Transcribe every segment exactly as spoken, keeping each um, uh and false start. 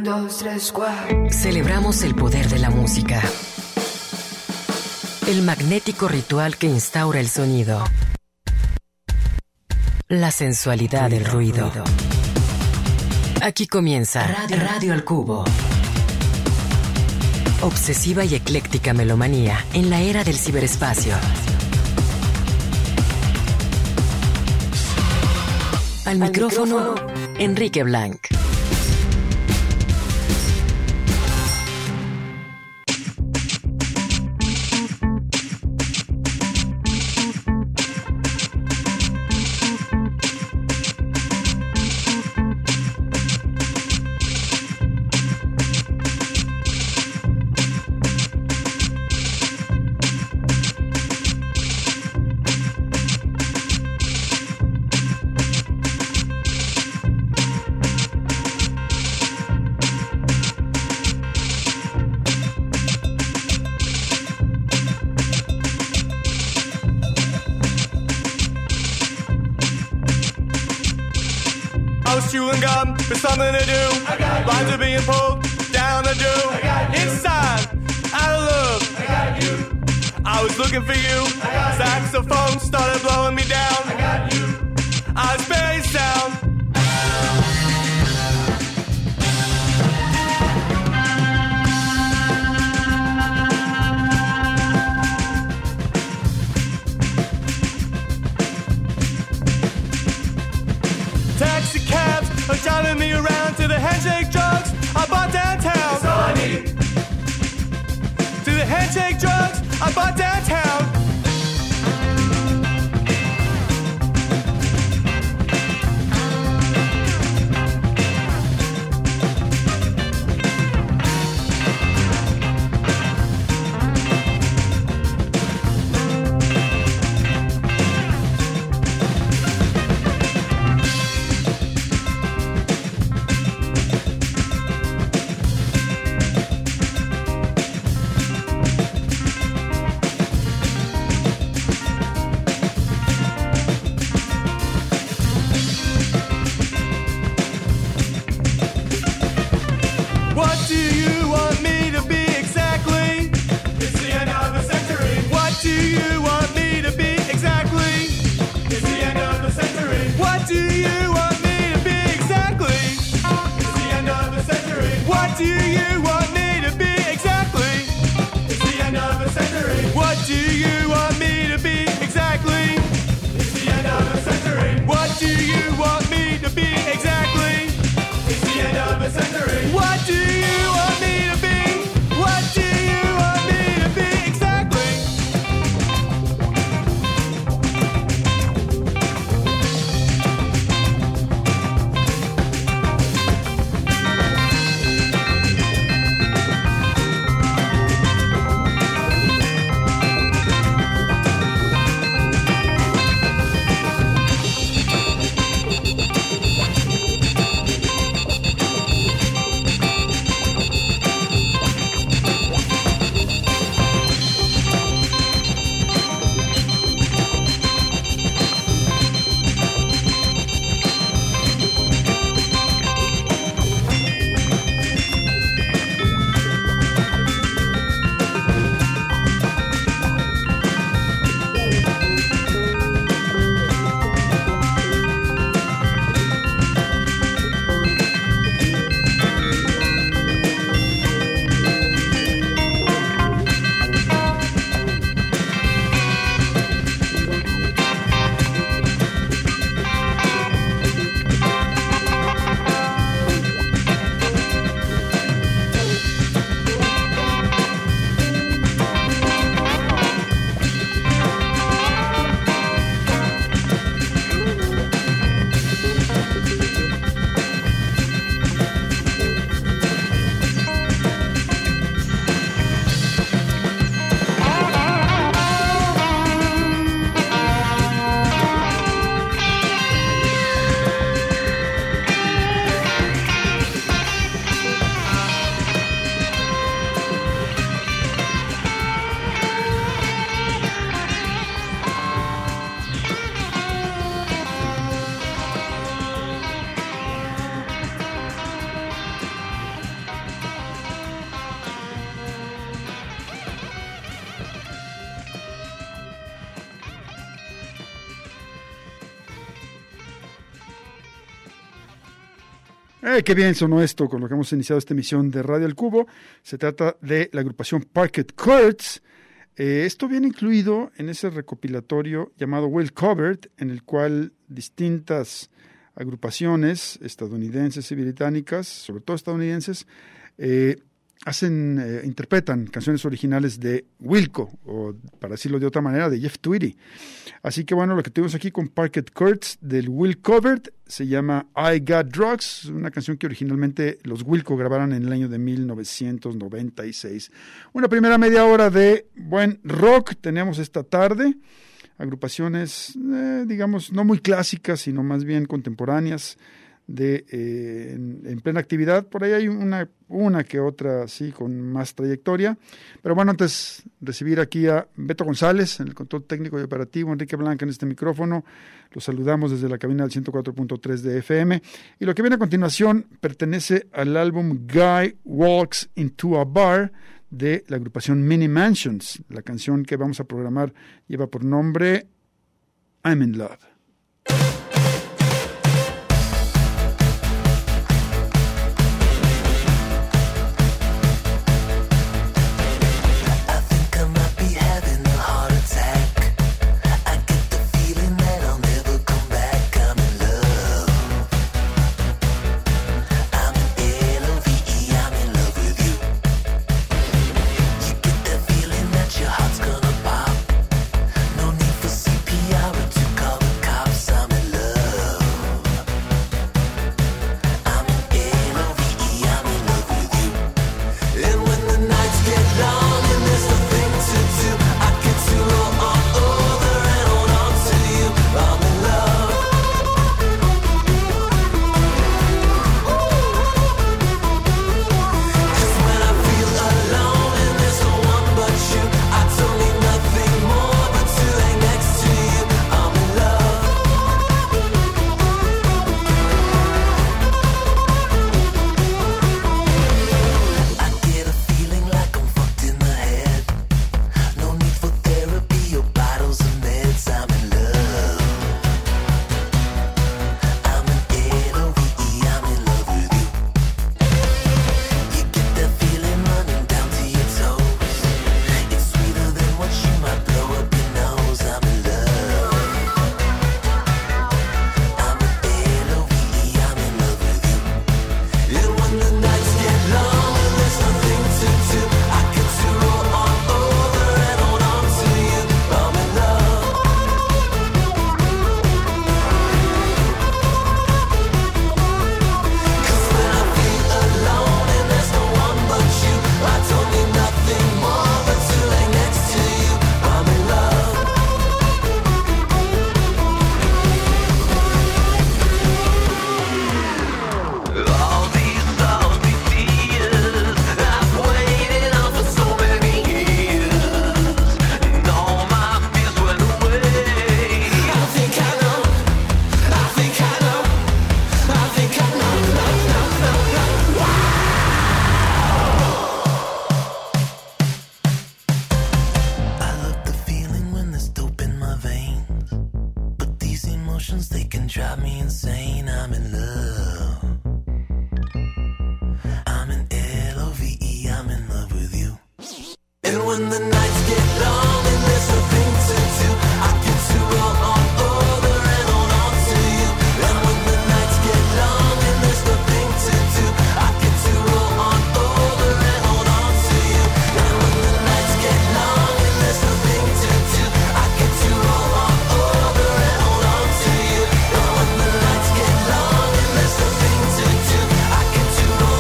Un, dos, tres, cuatro. Celebramos el poder de la música. El magnético ritual que instaura el sonido. La sensualidad del ruido. Aquí comienza Radio, Radio al Cubo. Obsesiva y ecléctica melomanía en la era del ciberespacio. Al micrófono, Enrique Blanc. Chewing gum for something to do. Lines are being pulled down the do. Inside, out of love. I got you. I was looking for you. Saxophone started blowing me down. I got you. I was barely sound. Taxi cabs are driving me around to the handshake drugs I bought downtown. That's all I need. To the handshake drugs I bought downtown. Eh, qué bien sonó esto con lo que hemos iniciado esta emisión de Radio El Cubo. Se trata de la agrupación Parquet Courts. Eh, esto viene incluido en ese recopilatorio llamado Well Covered, en el cual distintas agrupaciones estadounidenses y británicas, sobre todo estadounidenses, eh, hacen, eh, interpretan canciones originales de Wilco, o para decirlo de otra manera, de Jeff Tweedy. Así que bueno, lo que tenemos aquí con Parquet Courts del Will Covered se llama I Got Drugs, una canción que originalmente los Wilco grabaron en el año de mil novecientos noventa y seis. Una primera media hora de buen rock tenemos esta tarde, agrupaciones, eh, digamos, no muy clásicas, sino más bien contemporáneas, de eh, en, en plena actividad. Por ahí hay una, una que otra, sí, con más trayectoria. Pero bueno, antes recibir aquí a Beto González, en el control técnico y operativo, Enrique Blanca en este micrófono. Los saludamos desde la cabina del ciento cuatro punto tres de F M. Y lo que viene a continuación pertenece al álbum Guy Walks Into a Bar de la agrupación Mini Mansions. La canción que vamos a programar lleva por nombre I'm in Love.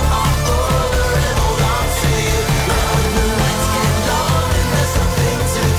To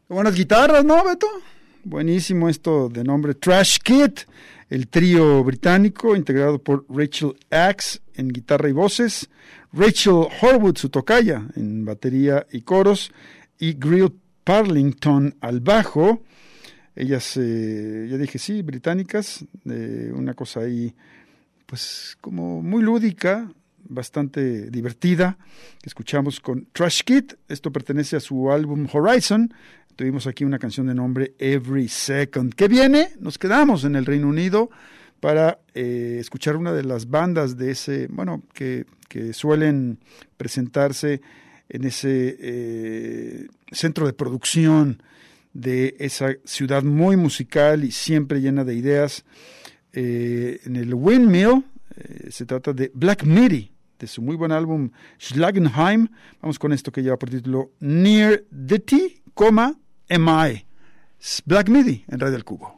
Buenas guitarras, ¿no, Beto? Buenísimo esto de nombre Trash Kit, el trío británico integrado por Rachel Axe en guitarra y voces, Rachel Horwood, su tocaya, en batería y coros, y Grill Parlington al bajo. Ellas, eh, ya dije, sí, británicas, eh, una cosa ahí, pues, como muy lúdica, bastante divertida, que escuchamos con Trash Kit. Esto pertenece a su álbum Horizon. Tuvimos aquí una canción de nombre Every Second. ¿Qué viene? Nos quedamos en el Reino Unido para eh, escuchar una de las bandas de ese, bueno, que, que suelen presentarse en ese eh, centro de producción de esa ciudad muy musical y siempre llena de ideas. Eh, en el Windmill eh, se trata de Black Midi, de su muy buen álbum Schlagenheim. Vamos con esto que lleva por título Near Ditty, coma, Am I. Black Midi en Radio El Cubo.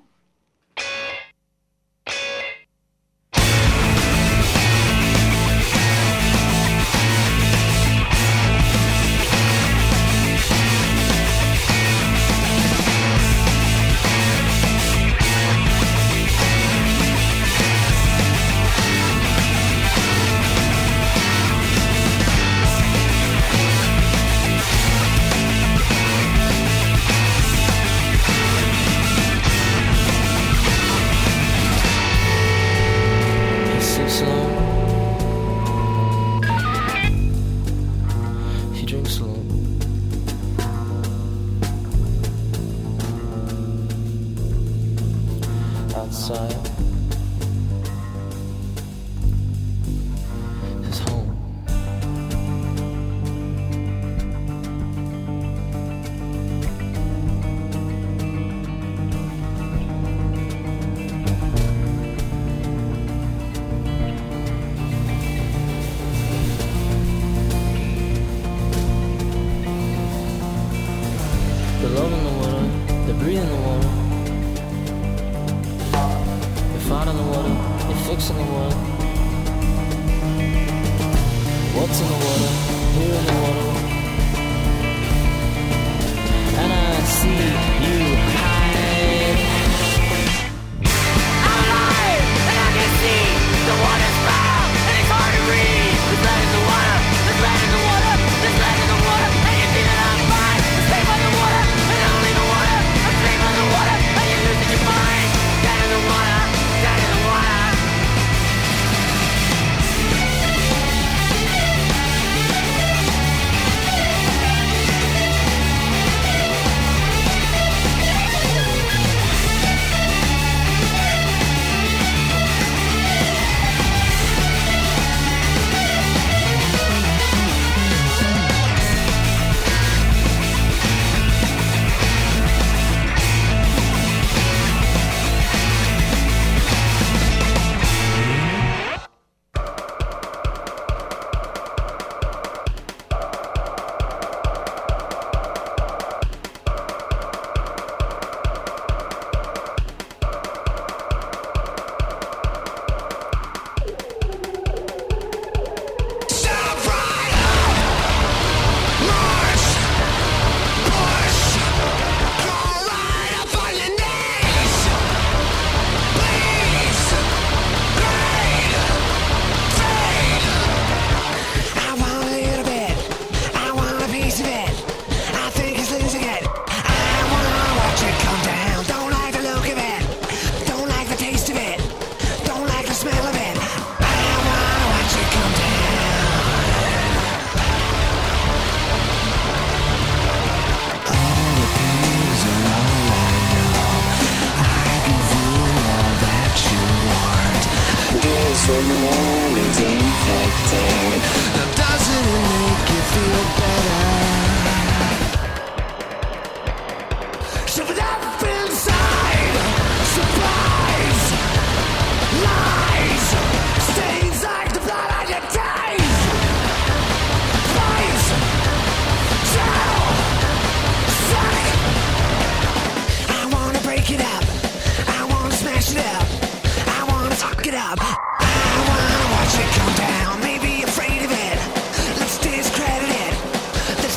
Watch it come down, maybe afraid of it. Let's discredit it. The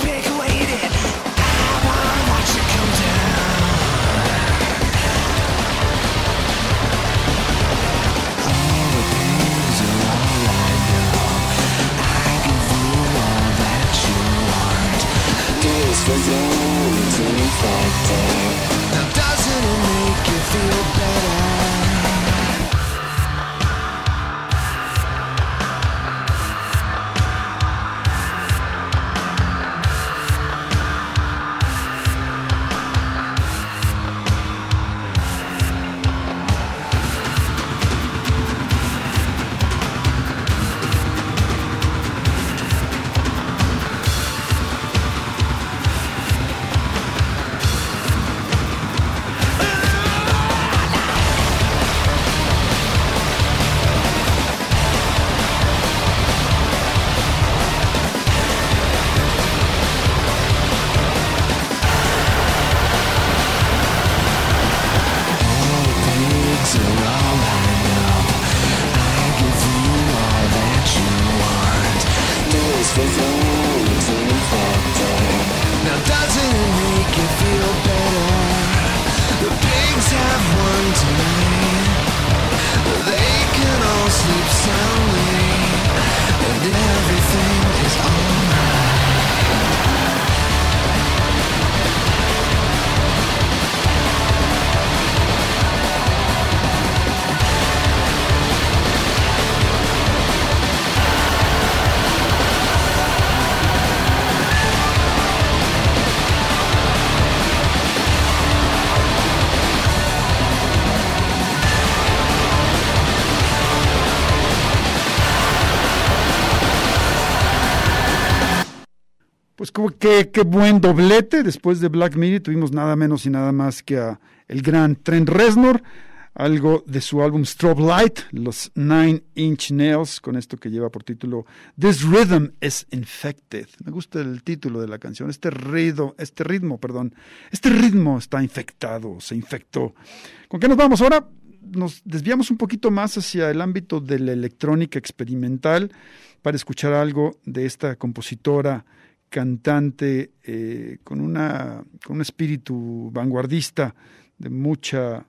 Pues como que qué buen doblete. Después de Black Midi tuvimos nada menos y nada más que a el gran Trent Reznor, algo de su álbum Strobe Light, los Nine Inch Nails, con esto que lleva por título This Rhythm is Infected. Me gusta el título de la canción, este ritmo, este ritmo, perdón, este ritmo está infectado, se infectó. ¿Con qué nos vamos ahora? Nos desviamos un poquito más hacia el ámbito de la electrónica experimental para escuchar algo de esta compositora, cantante, eh, con, una, con un espíritu vanguardista de, mucha,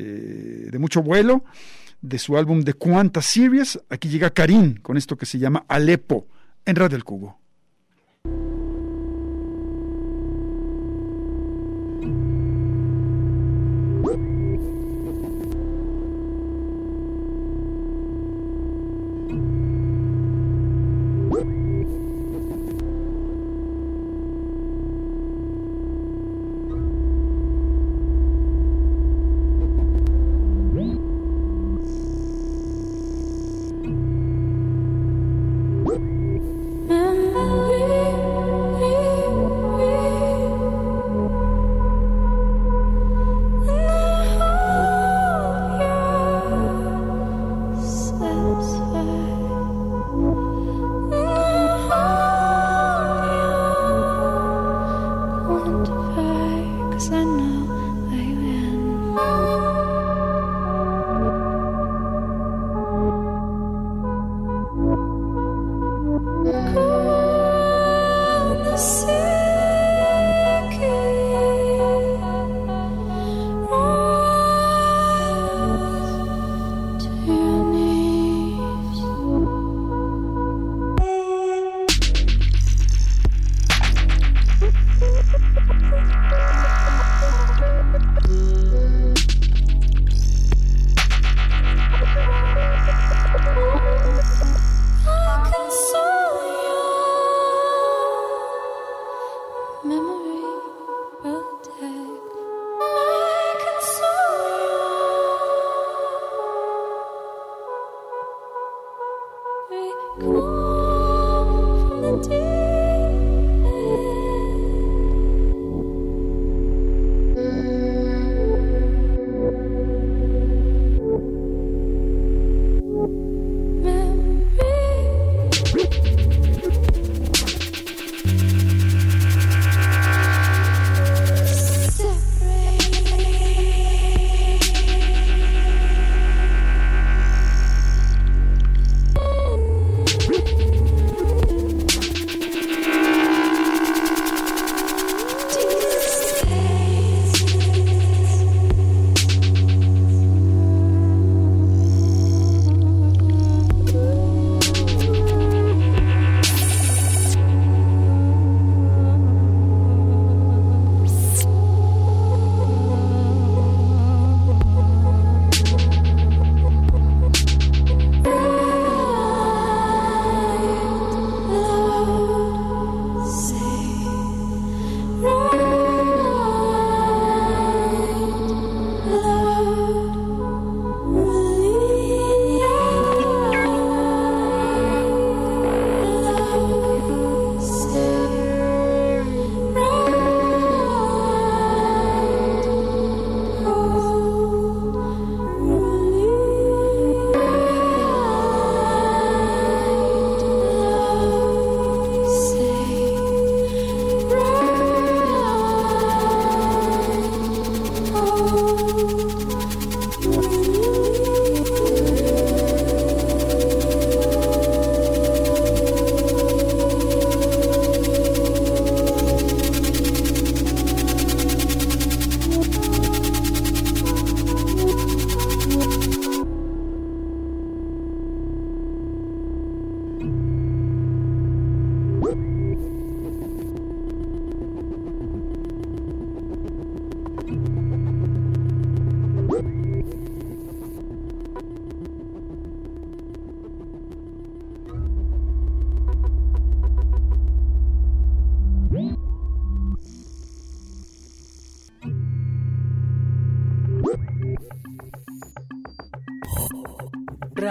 eh, de mucho vuelo, de su álbum The Quanta Series. Aquí llega Karin con esto que se llama Alepo en Radio El Cubo.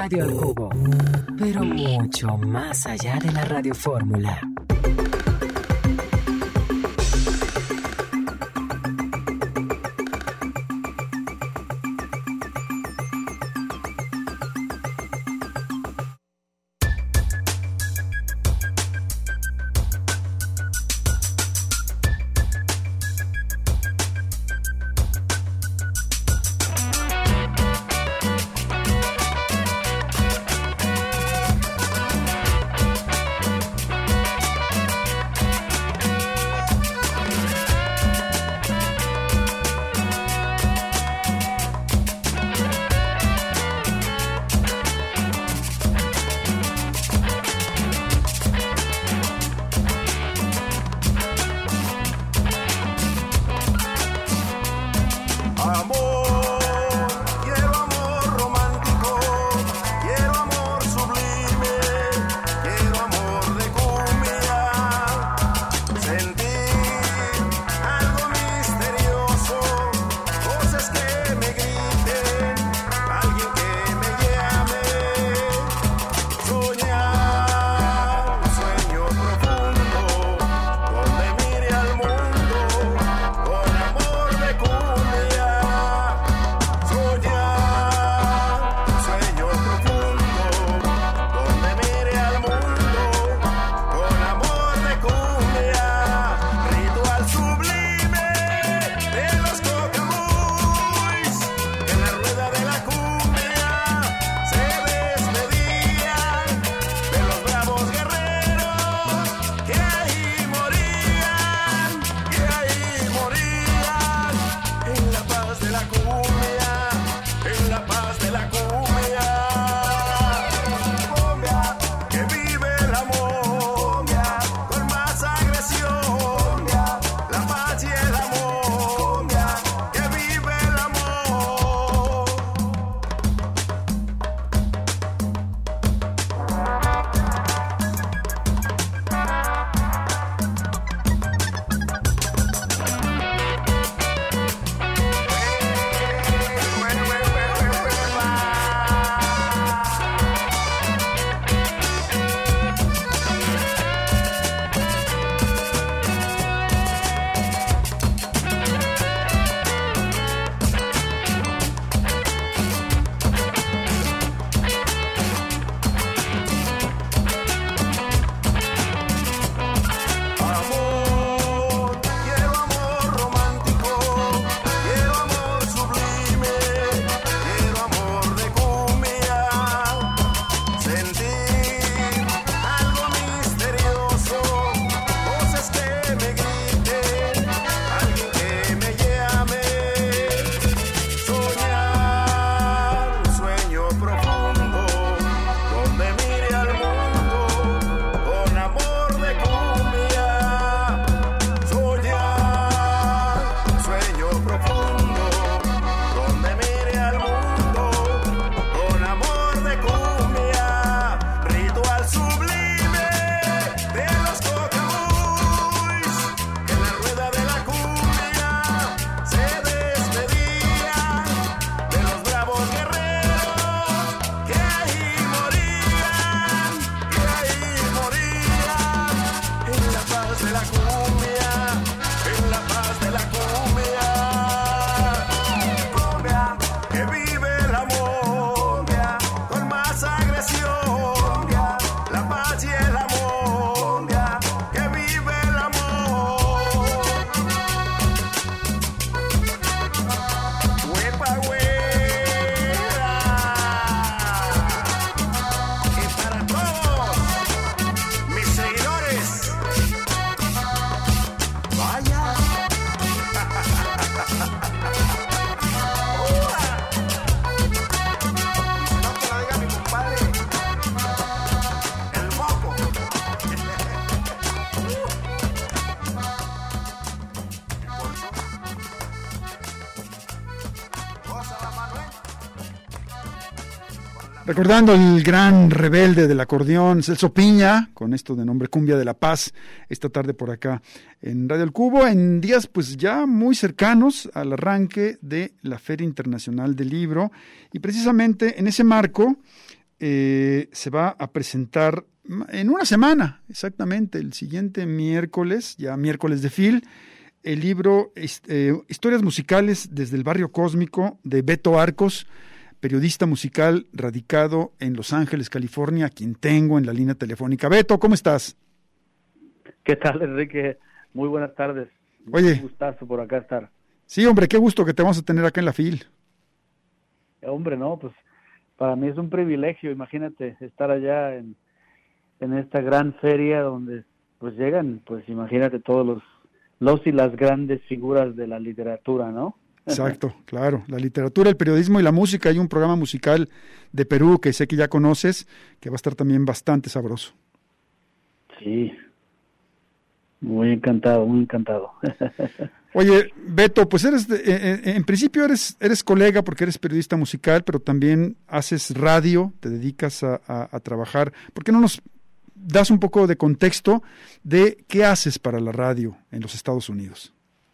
Radio al Cubo, pero mucho más allá de la radiofórmula. Recordando el gran rebelde del acordeón, Celso Piña, con esto de nombre Cumbia de la Paz, esta tarde por acá en Radio El Cubo, en días pues ya muy cercanos al arranque de la Feria Internacional del Libro, y precisamente en ese marco eh, se va a presentar en una semana, exactamente, el siguiente miércoles, ya miércoles de Phil, el libro eh, Historias musicales desde el barrio cósmico de Beto Arcos, periodista musical radicado en Los Ángeles, California, a quien tengo en la línea telefónica. Beto, ¿cómo estás? ¿Qué tal, Enrique? Muy buenas tardes. Oye. Un gustazo por acá estar. Sí, hombre, qué gusto que te vamos a tener acá en la Phil. Eh, hombre, no, pues para mí es un privilegio, imagínate, estar allá en, en esta gran feria donde pues llegan, pues imagínate todos los, los y las grandes figuras de la literatura, ¿no? Exacto, claro, la literatura, el periodismo y la música. Hay un programa musical de Perú que sé que ya conoces, que va a estar también bastante sabroso. Sí, muy encantado, muy encantado. Oye, Beto, pues eres, de, en, en principio eres, eres colega porque eres periodista musical, pero también haces radio, te dedicas a, a, a trabajar. ¿Por qué no nos das un poco de contexto de qué haces para la radio en los Estados Unidos?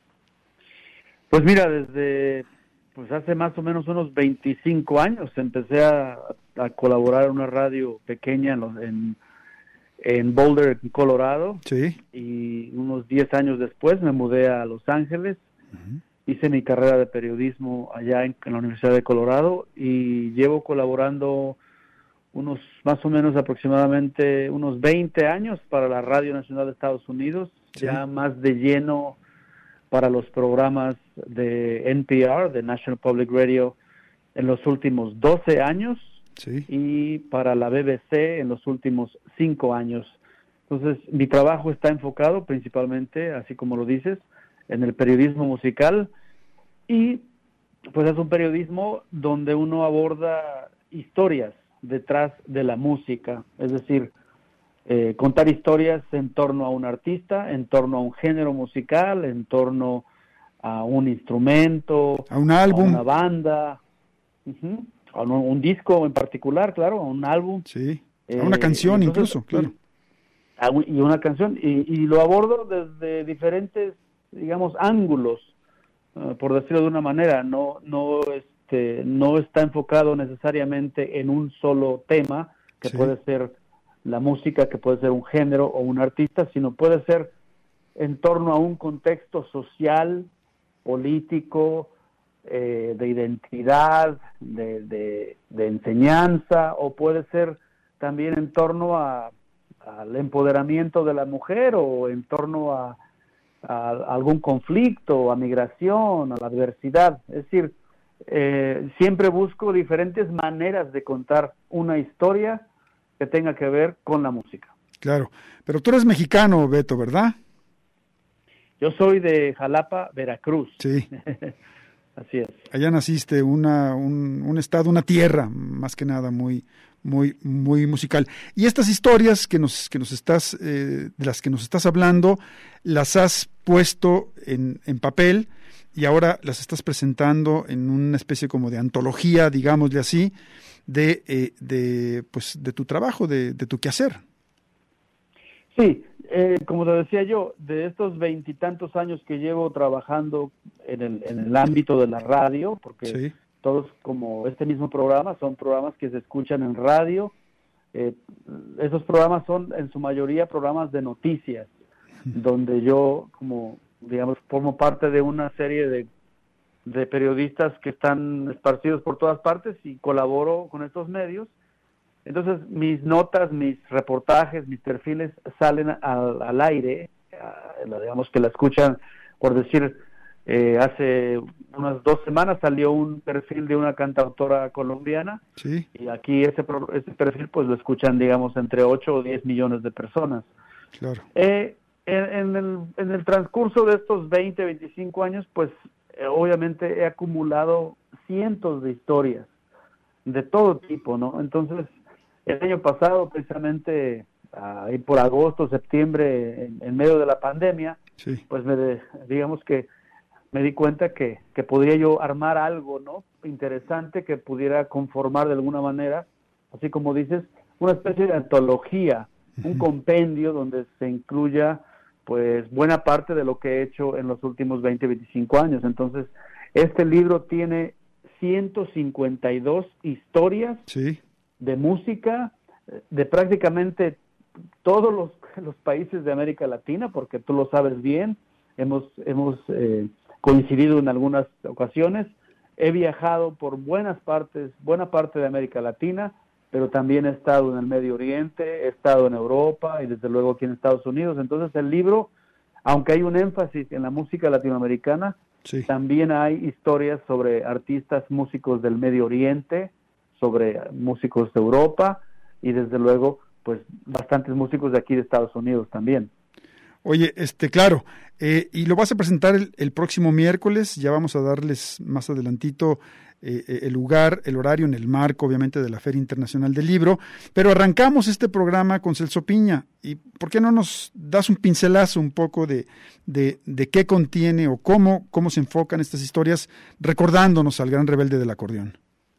Pues mira, desde pues hace más o menos unos veinticinco años empecé a, a colaborar en una radio pequeña en, los, en, en Boulder, Colorado. Sí. Y unos diez años después me mudé a Los Ángeles. Uh-huh. Hice mi carrera de periodismo allá en, en la Universidad de Colorado y llevo colaborando unos más o menos aproximadamente unos veinte años para la Radio Nacional de Estados Unidos, sí. Ya más de lleno para los programas de N P R, de National Public Radio, en los últimos doce años, sí. Y para la B B C en los últimos cinco años. Entonces, mi trabajo está enfocado principalmente, así como lo dices, en el periodismo musical, y pues es un periodismo donde uno aborda historias detrás de la música, es decir, Eh, contar historias en torno a un artista, en torno a un género musical, en torno a un instrumento, a un álbum, a una banda, uh-huh, a un, un disco en particular, claro, a un álbum. Sí, a una eh, canción entonces, incluso, claro. Y, y una canción, y, y lo abordo desde diferentes, digamos, ángulos, uh, por decirlo de una manera, no, no, este, no está enfocado necesariamente en un solo tema, que sí. Puede ser la música, que puede ser un género o un artista, sino puede ser en torno a un contexto social, político, eh, de identidad, de, de, de enseñanza, o puede ser también en torno a, al empoderamiento de la mujer, o en torno a, a algún conflicto, a migración, a la adversidad. Es decir, eh, siempre busco diferentes maneras de contar una historia que tenga que ver con la música. Claro, pero tú eres mexicano, Beto, ¿verdad? Yo soy de Jalapa, Veracruz. Sí. Así es. Allá naciste, una, un, un estado, una tierra, más que nada, muy, muy, muy musical. Y estas historias que nos, que nos estás, eh, de las que nos estás hablando, las has puesto en, en papel y ahora las estás presentando en una especie como de antología, digámosle así, de eh, de pues de tu trabajo, de, de tu quehacer. Sí, eh, como te decía yo, de estos veintitantos años que llevo trabajando en el, en el ámbito de la radio, porque sí. Todos, como este mismo programa, son programas que se escuchan en radio. Eh, esos programas son en su mayoría programas de noticias, donde yo, como digamos, formo parte de una serie de de periodistas que están esparcidos por todas partes y colaboro con estos medios. Entonces, mis notas, mis reportajes, mis perfiles salen al, al aire, uh, digamos que la escuchan, por decir, eh, hace unas dos semanas salió un perfil de una cantautora colombiana, sí. Y aquí ese, ese perfil pues lo escuchan, digamos, entre ocho o diez millones de personas. Claro. Eh, en, en, el, en el transcurso de estos veinte, veinticinco años, pues obviamente he acumulado cientos de historias de todo tipo, ¿no? Entonces, el año pasado, precisamente, ahí por agosto, septiembre, en, en medio de la pandemia, sí. Pues me de, digamos que me di cuenta que, que podría yo armar algo, ¿no? Interesante que pudiera conformar de alguna manera, así como dices, una especie de antología, uh-huh. Un compendio donde se incluya pues buena parte de lo que he hecho en los últimos veinte, veinticinco años. Entonces, este libro tiene ciento cincuenta y dos historias sí. de música de prácticamente todos los, los países de América Latina, porque tú lo sabes bien, hemos, hemos eh, coincidido en algunas ocasiones. He viajado por buenas partes, buena parte de América Latina, pero también he estado en el Medio Oriente, he estado en Europa y desde luego aquí en Estados Unidos. Entonces el libro, aunque hay un énfasis en la música latinoamericana, sí, también hay historias sobre artistas, músicos del Medio Oriente, sobre músicos de Europa y desde luego pues bastantes músicos de aquí de Estados Unidos también. Oye, este, claro, eh, y lo vas a presentar el, el próximo miércoles, ya vamos a darles más adelantito eh, el lugar, el horario en el marco, obviamente, de la Feria Internacional del Libro, pero arrancamos este programa con Celso Piña, y ¿por qué no nos das un pincelazo un poco de, de, de qué contiene o cómo, cómo se enfocan estas historias, recordándonos al gran rebelde del acordeón?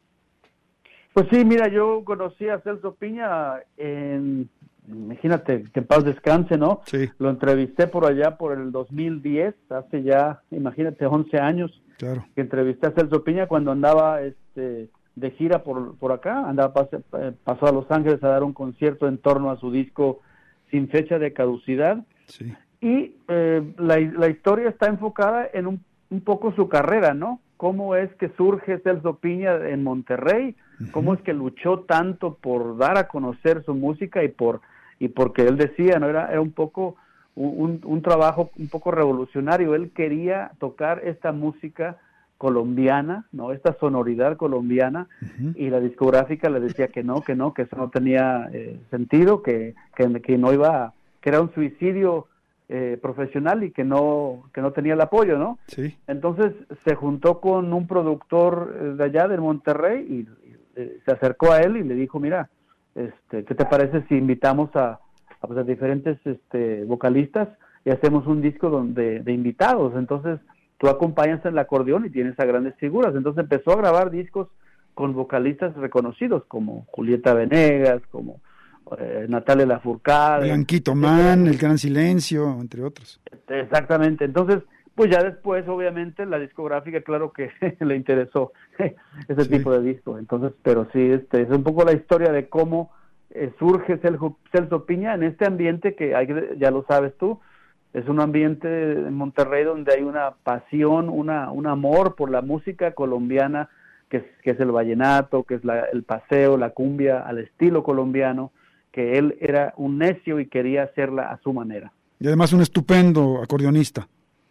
Pues sí, mira, yo conocí a Celso Piña en, imagínate, que en paz descanse, ¿no? Sí. Lo entrevisté por allá por el dos mil diez, hace ya, imagínate, once años. Claro. Que entrevisté a Celso Piña cuando andaba este, de gira por, por acá, andaba pasó, pasó a Los Ángeles a dar un concierto en torno a su disco Sin Fecha de Caducidad. Sí. Y eh, la, la historia está enfocada en un, un poco su carrera, ¿no? Cómo es que surge Celso Piña en Monterrey, uh-huh. Cómo es que luchó tanto por dar a conocer su música y por y porque él decía, no era era un poco un, un trabajo un poco revolucionario. Él quería tocar esta música colombiana, no, esta sonoridad colombiana, uh-huh. Y la discográfica le decía que no, que no, que eso no tenía eh, sentido, que, que que no iba, que era un suicidio Eh, profesional y que no que no tenía el apoyo, ¿no? Sí. Entonces se juntó con un productor de allá de Monterrey y, y eh, se acercó a él y le dijo, mira, este, ¿qué te parece si invitamos a, a, pues, a diferentes este, vocalistas y hacemos un disco donde, de invitados? Entonces tú acompañas el acordeón y tienes a grandes figuras. Entonces empezó a grabar discos con vocalistas reconocidos como Julieta Venegas, como Eh, Natalia Lafourcade, Blanquito Man, El Gran Silencio, entre otros. Exactamente. Entonces, pues ya después, obviamente, la discográfica, claro que le interesó ese sí. tipo de disco. Entonces, pero sí, este es un poco la historia de cómo eh, surge Celso, Celso Piña en este ambiente que hay, ya lo sabes tú, es un ambiente en Monterrey donde hay una pasión, una un amor por la música colombiana, que es, que es el vallenato, que es la, el paseo, la cumbia al estilo colombiano, que él era un necio y quería hacerla a su manera. Y además un estupendo acordeonista.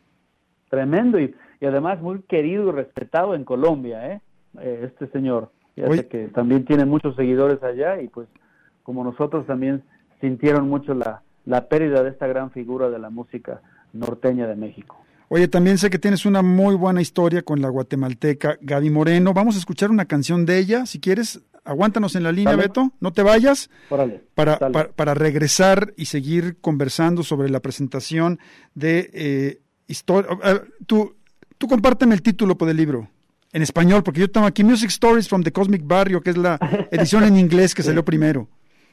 Tremendo, y, y además muy querido y respetado en Colombia, ¿eh? eh este señor. Ya sé que también tiene muchos seguidores allá, y pues como nosotros también sintieron mucho la, la pérdida de esta gran figura de la música norteña de México. Oye, también sé que tienes una muy buena historia con la guatemalteca Gaby Moreno. Vamos a escuchar una canción de ella, si quieres. Aguántanos en la línea, dale. Beto, no te vayas, Órale, para, para, para regresar y seguir conversando sobre la presentación de eh, historia. Uh, tú, tú compárteme el título del libro en español, porque yo tengo aquí Music Stories from the Cosmic Barrio, que es la edición en inglés que sí. salió primero.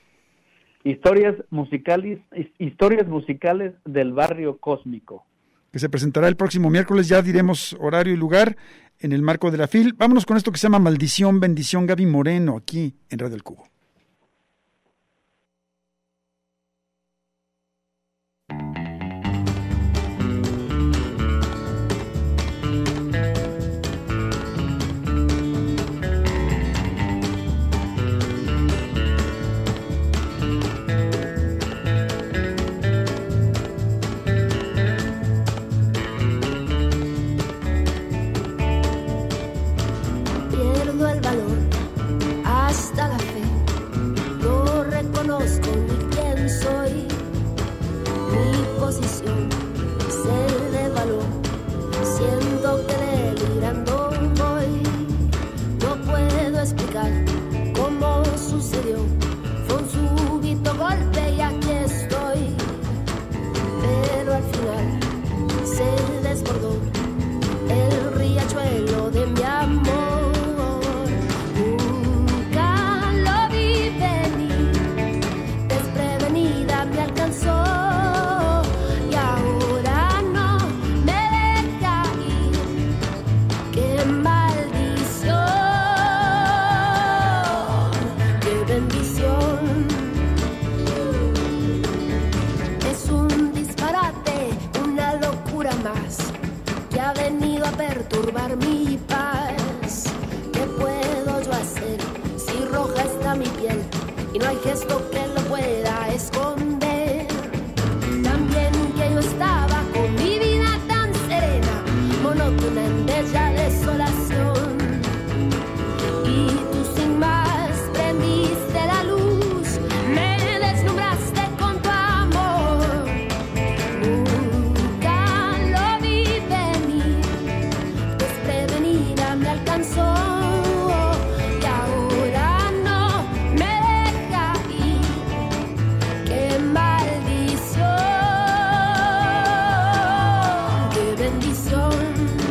Historias musicales, historias musicales del barrio cósmico. Que se presentará el próximo miércoles, ya diremos horario y lugar en el marco de la F I L. Vámonos con esto que se llama Maldición, Bendición, Gaby Moreno, aquí en Radio El Cubo. Desprevenida me alcanzó y ahora encontrar mi paz. ¿Qué puedo yo hacer si roja está mi piel y no hay gesto que lo pueda esconder? También que yo estaba con mi vida tan serena, monótona en bella desolación, y tú sin más prendiste la luz, me deslumbraste con tu amor. Nunca lo vi venir, desprevenida me alcanzó, y ahora no me deja ir. ¡Qué maldición! ¡Qué bendición!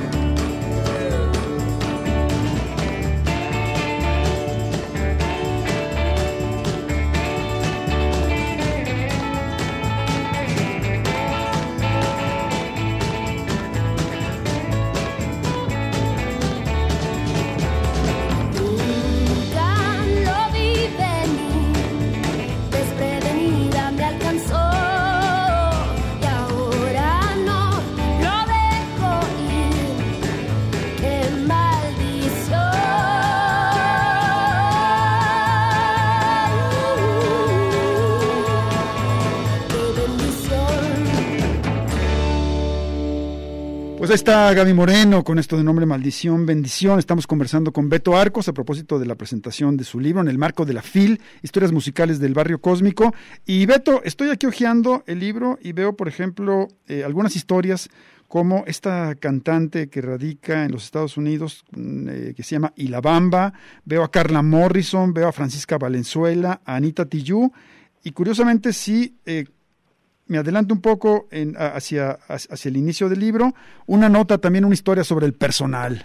Nunca lo vi venir, desprevenida me alcanzó, y ahora no lo dejo ir. ¡Qué maldición! ¡Qué bendición! Pues ahí está Gaby Moreno con esto de nombre Maldición, Bendición. Estamos conversando con Beto Arcos a propósito de la presentación de su libro en el marco de la F I L, Historias Musicales del Barrio Cósmico. Y Beto, estoy aquí hojeando el libro y veo, por ejemplo, eh, algunas historias como esta cantante que radica en los Estados Unidos, eh, que se llama Ilabamba. Veo a Carla Morrison, veo a Francisca Valenzuela, a Anita Tijoux, y curiosamente sí, eh, me adelanto un poco en, a- hacia, hacia el inicio del libro, una nota también, una historia sobre el personal.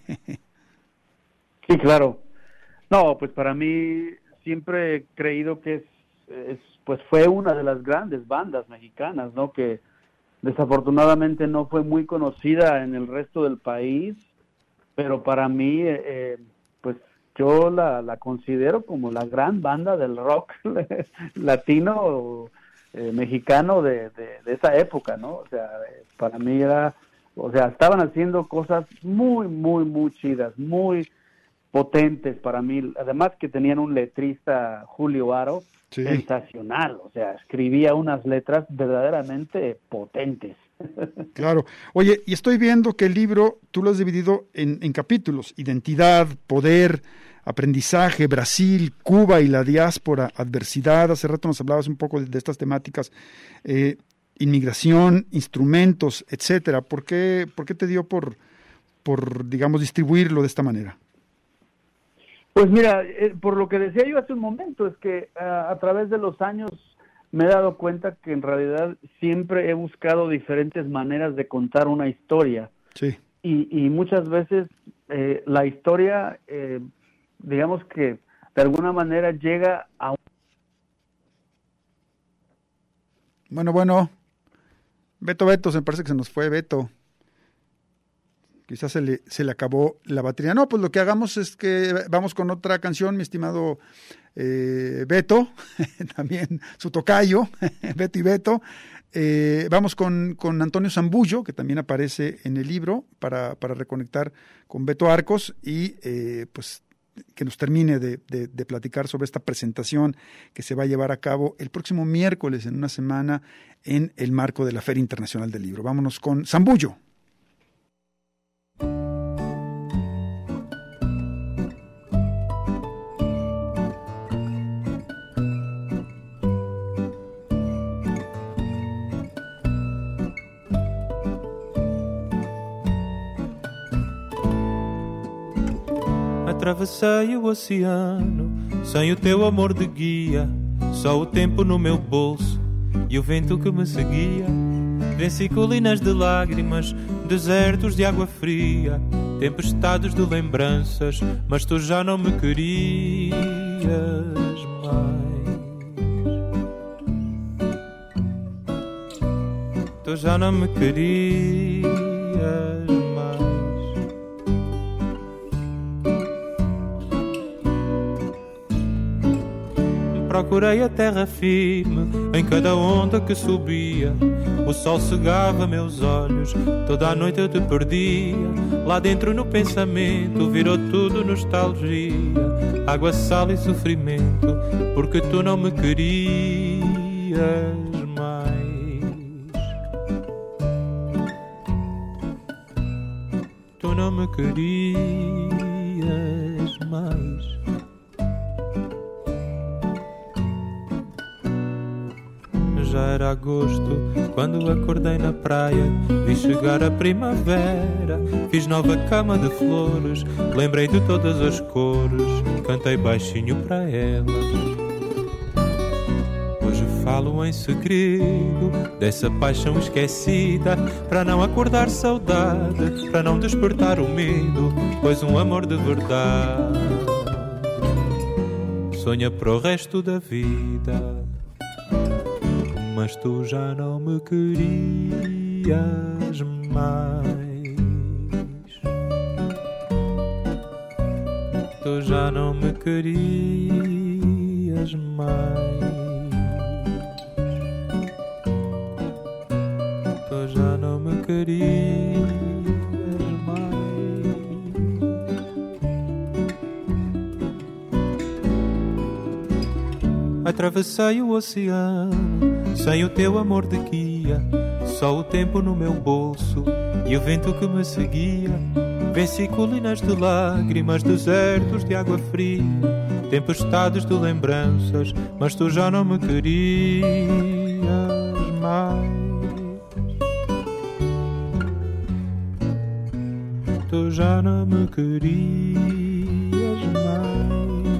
Sí, claro. No, pues para mí siempre he creído que es, es, pues fue una de las grandes bandas mexicanas, ¿no? Que desafortunadamente no fue muy conocida en el resto del país, pero para mí, eh, pues yo la, la considero como la gran banda del rock latino, eh, mexicano de, de, de esa época, ¿no? O sea, eh, para mí era, o sea, estaban haciendo cosas muy, muy, muy chidas, muy potentes para mí, además que tenían un letrista, Julio Aro, Sí. sensacional, o sea, escribía unas letras verdaderamente potentes. Claro. Oye, y estoy viendo que el libro tú lo has dividido en, en capítulos: identidad, poder, aprendizaje, Brasil, Cuba y la diáspora, adversidad. Hace rato nos hablabas un poco de, de estas temáticas, eh, inmigración, instrumentos, etcétera. ¿Por qué, por qué te dio por, por, digamos, distribuirlo de esta manera? Pues mira, eh, por lo que decía yo hace un momento, es que uh, a través de los años me he dado cuenta que en realidad siempre he buscado diferentes maneras de contar una historia. Sí. Y, y muchas veces eh, la historia, eh, digamos que de alguna manera llega a un... Bueno, bueno. Beto, Beto, se me parece que se nos fue Beto. Quizás se le, se le acabó la batería. No, pues lo que hagamos es que vamos con otra canción, mi estimado eh, Beto, también su tocayo, Beto y Beto. Eh, vamos con, con Antonio Zambullo, que también aparece en el libro, para, para reconectar con Beto Arcos y eh, pues que nos termine de, de, de platicar sobre esta presentación que se va a llevar a cabo el próximo miércoles, en una semana, en el marco de la Feria Internacional del Libro. Vámonos con Zambullo. Atravessei o oceano sem o teu amor de guia, só o tempo no meu bolso e o vento que me seguia. Venci colinas de lágrimas, desertos de água fria, tempestades de lembranças, mas tu já não me querias mais. Tu já não me querias mais. procurei a terra firme, em cada onda que subia. O sol cegava meus olhos, toda a noite eu te perdia. Lá dentro no pensamento virou tudo nostalgia. Água, sal e sofrimento, porque tu não me querias mais. Tu não me querias mais. Já era agosto quando acordei na praia. Vi chegar a primavera, fiz nova cama de flores. Lembrei de todas as cores, cantei baixinho para elas. Hoje falo em segredo dessa paixão esquecida, para não acordar saudade, para não despertar o medo, pois um amor de verdade sonha para o resto da vida. Mas tu já não me querias mais. Tu já não me querias mais. Tu já não me querias mais. Atravessei o oceano sem o teu amor de guia, só o tempo no meu bolso e o vento que me seguia. Venci colinas de lágrimas, desertos de água fria, tempestades de lembranças, mas tu já não me querias mais. Tu já não me querias mais.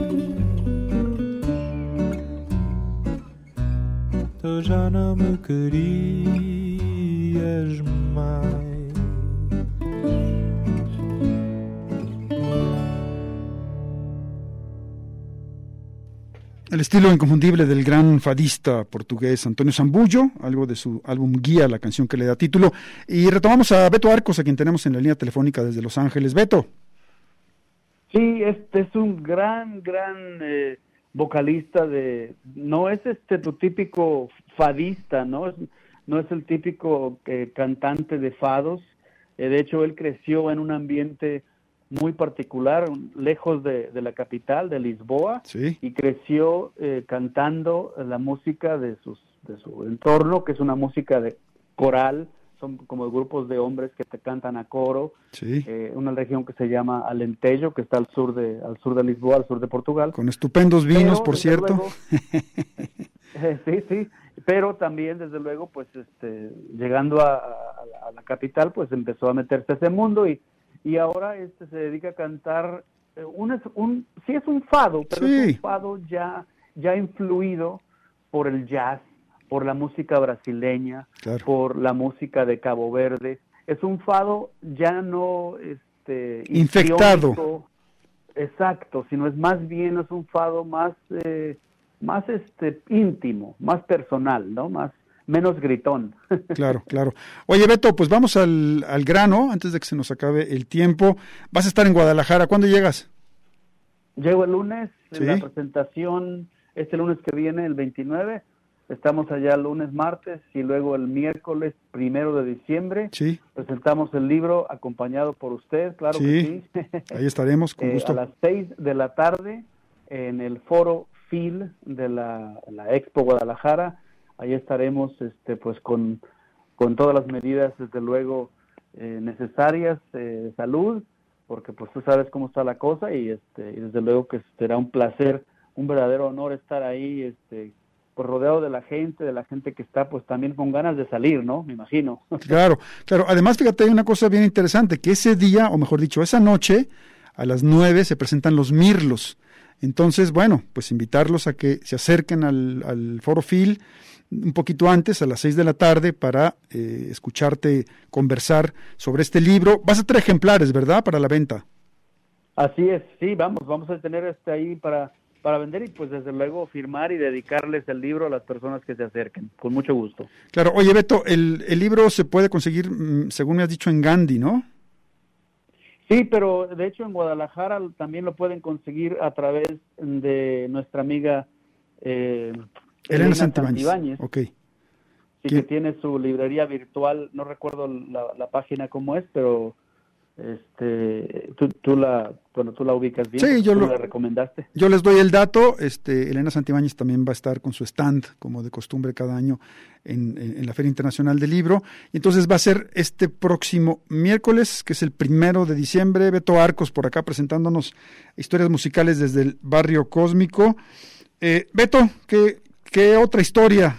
Tu já não me querias mais. El estilo inconfundible del gran fadista portugués Antonio Zambullo, algo de su álbum Guía, la canción que le da título. Y retomamos a Beto Arcos, a quien tenemos en la línea telefónica desde Los Ángeles. Beto. Sí, este es un gran, gran eh, vocalista de... No es este tu típico fadista, ¿no? Es, no es el típico eh, cantante de fados. Eh, de hecho, él creció en un ambiente muy particular, lejos de, de la capital, de Lisboa, sí. Y creció eh, cantando la música de, sus, de su entorno, que es una música de coral, son como grupos de hombres que te cantan a coro, sí. eh, una región que se llama Alentejo, que está al sur de al sur de Lisboa, al sur de Portugal. Con estupendos vinos, pero, por cierto. Luego, eh, sí, sí, pero también, desde luego, pues este, llegando a, a, a la capital, pues empezó a meterse a ese mundo y y ahora este se dedica a cantar eh, un, un sí es un fado, pero sí. es un fado ya ya influido por el jazz, por la música brasileña, claro. por la música de Cabo Verde. Es un fado ya no este infectado, exacto, sino es más bien es un fado más eh, más este íntimo, más personal, ¿no? Más menos gritón. Claro, claro. Oye, Beto, pues vamos al, al grano, antes de que se nos acabe el tiempo. Vas a estar en Guadalajara, ¿cuándo llegas? Llego el lunes, ¿sí? En la presentación, este lunes que viene, el veintinueve, estamos allá el lunes, martes, y luego el miércoles primero de diciembre, sí. Presentamos el libro acompañado por usted, claro sí. que sí. Ahí estaremos, con eh, gusto. A las seis de la tarde, en el foro F I L de la, la Expo Guadalajara. Ahí estaremos este pues con, con todas las medidas, desde luego, eh, necesarias eh, de salud, porque pues tú sabes cómo está la cosa y este y desde luego que será un placer, un verdadero honor estar ahí este pues rodeado de la gente, de la gente que está pues también con ganas de salir, ¿no? Me imagino. Claro, claro. Además, fíjate, hay una cosa bien interesante, que ese día, o mejor dicho, esa noche, a las nueve se presentan los Mirlos. Entonces, bueno, pues invitarlos a que se acerquen al, al Foro F I L un poquito antes, a las seis de la tarde, para eh, escucharte conversar sobre este libro. Vas a traer ejemplares, ¿verdad?, para la venta. Así es, sí, vamos, vamos a tener este ahí para, para vender y pues desde luego firmar y dedicarles el libro a las personas que se acerquen, con mucho gusto. Claro. Oye, Beto, el, el libro se puede conseguir, según me has dicho, en Gandhi, ¿no? Sí, pero de hecho en Guadalajara también lo pueden conseguir a través de nuestra amiga eh, Elena Santibáñez. Santibáñez. Ok. Sí, que tiene su librería virtual, no recuerdo la, la página cómo es, pero este tú, tú la bueno tú la ubicas bien. Sí, yo tú lo la recomendaste. Yo les doy el dato. Este, Elena Santibáñez también va a estar con su stand, como de costumbre cada año, en, en, en la Feria Internacional del Libro. Y entonces va a ser este próximo miércoles, que es el primero de diciembre. Beto Arcos por acá presentándonos historias musicales desde el Barrio Cósmico. Eh, Beto, ¿qué, qué otra historia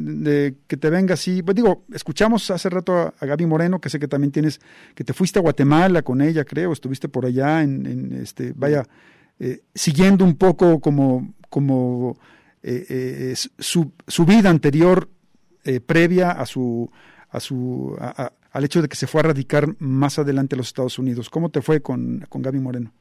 de que te venga así? Pues digo, escuchamos hace rato a, a Gaby Moreno, que sé que también tienes, que te fuiste a Guatemala con ella, creo, estuviste por allá en, en este, vaya, eh, siguiendo un poco como, como eh, eh, su, su vida anterior, eh, previa a su, a su, a, a, al hecho de que se fue a radicar más adelante a los Estados Unidos. ¿Cómo te fue con, con Gaby Moreno?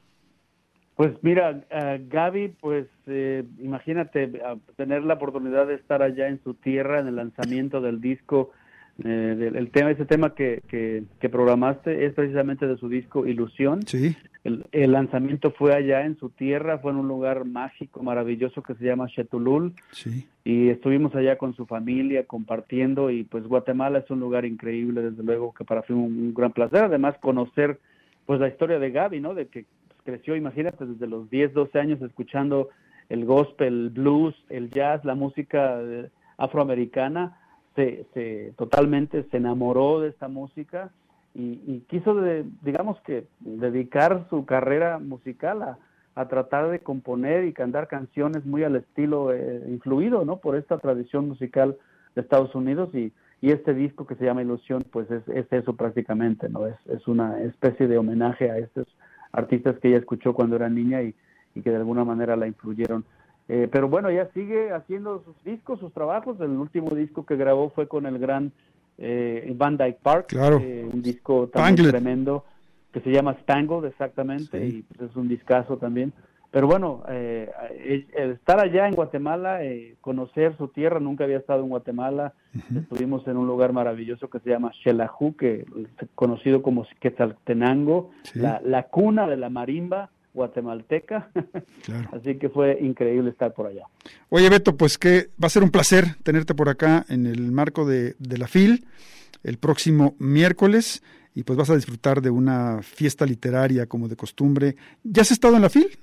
Pues mira, uh, Gaby, pues eh, imagínate uh, tener la oportunidad de estar allá en su tierra en el lanzamiento del disco, eh, del el tema, ese tema que, que, que programaste es precisamente de su disco Ilusión. Sí. El, el lanzamiento fue allá en su tierra, fue en un lugar mágico, maravilloso que se llama Xetulul. Sí. Y estuvimos allá con su familia compartiendo, y pues Guatemala es un lugar increíble, desde luego que para mí un, un gran placer, además conocer pues la historia de Gaby, ¿no? De que creció, imagínate, desde los diez, doce años escuchando el gospel, el blues, el jazz, la música afroamericana, se, se totalmente se enamoró de esta música y, y quiso, de, digamos que, dedicar su carrera musical a, a tratar de componer y cantar canciones muy al estilo eh, influido, ¿no? Por esta tradición musical de Estados Unidos, y, y este disco que se llama Ilusión, pues es, es eso prácticamente, ¿no? Es, es una especie de homenaje a estos artistas que ella escuchó cuando era niña y, y que de alguna manera la influyeron. Eh, pero bueno, ella sigue haciendo sus discos, sus trabajos. El último disco que grabó fue con el gran eh, Van Dyke Park, claro. eh, un disco también Spangled. Tremendo, que se llama Spangled, exactamente, sí. Y pues es un discazo también. Pero bueno, eh, el estar allá en Guatemala, eh, conocer su tierra, nunca había estado en Guatemala. Uh-huh. Estuvimos en un lugar maravilloso que se llama Xelajú, que es conocido como Quetzaltenango, sí. la, la cuna de la marimba guatemalteca. Claro. Así que fue increíble estar por allá. Oye, Beto, pues que va a ser un placer tenerte por acá en el marco de, de la F I L el próximo miércoles, y pues vas a disfrutar de una fiesta literaria como de costumbre. ¿Ya has estado en la F I L?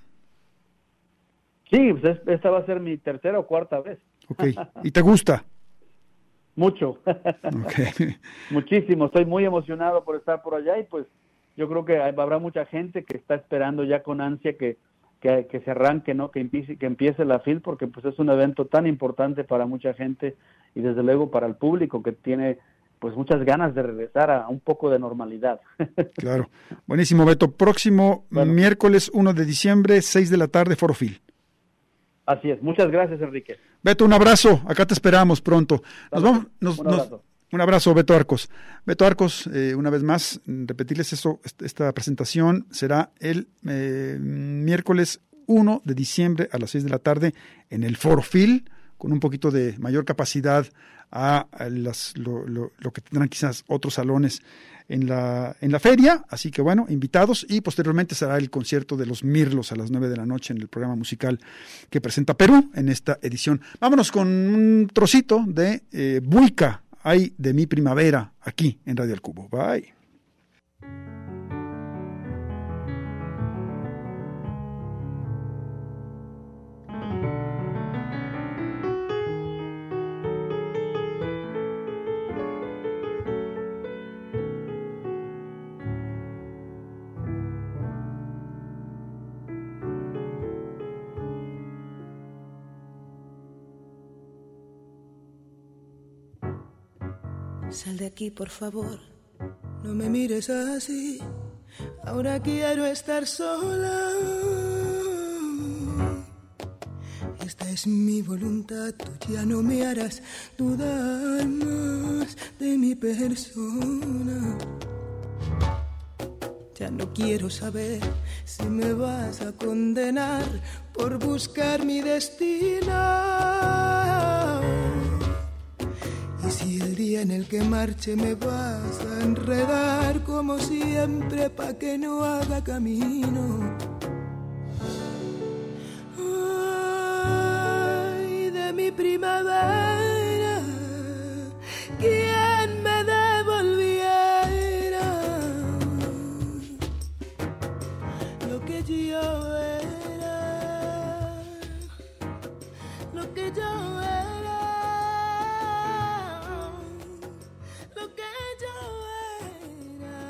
Sí, pues esta va a ser mi tercera o cuarta vez. Ok, ¿y te gusta? Mucho. Okay. Muchísimo, estoy muy emocionado por estar por allá, y pues yo creo que habrá mucha gente que está esperando ya con ansia que, que, que se arranque, ¿no? Que empiece, que empiece la F I L, porque pues es un evento tan importante para mucha gente y desde luego para el público que tiene pues muchas ganas de regresar a un poco de normalidad. Claro. Buenísimo, Beto. Próximo bueno. miércoles uno de diciembre, seis de la tarde, Foro F I L. Así es. Muchas gracias, Enrique. Beto, un abrazo. Acá te esperamos pronto. Nos vamos, nos, un abrazo. Nos, un abrazo, Beto Arcos. Beto Arcos, eh, una vez más, repetirles eso, esta presentación será el eh, miércoles uno de diciembre a las seis de la tarde en el Foro F I L, con un poquito de mayor capacidad a, a las, lo, lo, lo que tendrán quizás otros salones en la, en la feria. Así que bueno, invitados, y posteriormente será el concierto de los Mirlos a las nueve de la noche en el programa musical que presenta Perú en esta edición. Vámonos con un trocito de eh, Buica, Ay de mi primavera, aquí en Radio El Cubo. Bye. Sal de aquí, por favor, no me mires así. Ahora quiero estar sola. Esta es mi voluntad, tú ya no me harás dudar más de mi persona. Ya no quiero saber si me vas a condenar por buscar mi destino. Y si el día en el que marche me vas a enredar como siempre pa' que no haga camino. Ay, primavera, quien me devolviera lo que yo era, lo que yo era, lo que yo era.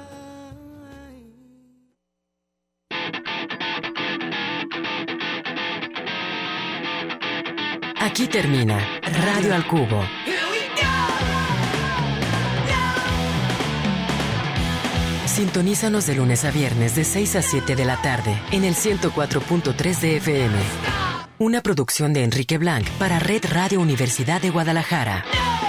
Aquí termina Radio al Cubo. Sintonízanos de lunes a viernes de seis a siete de la tarde en el ciento cuatro punto tres de F M. Una producción de Enrique Blanc para Red Radio Universidad de Guadalajara.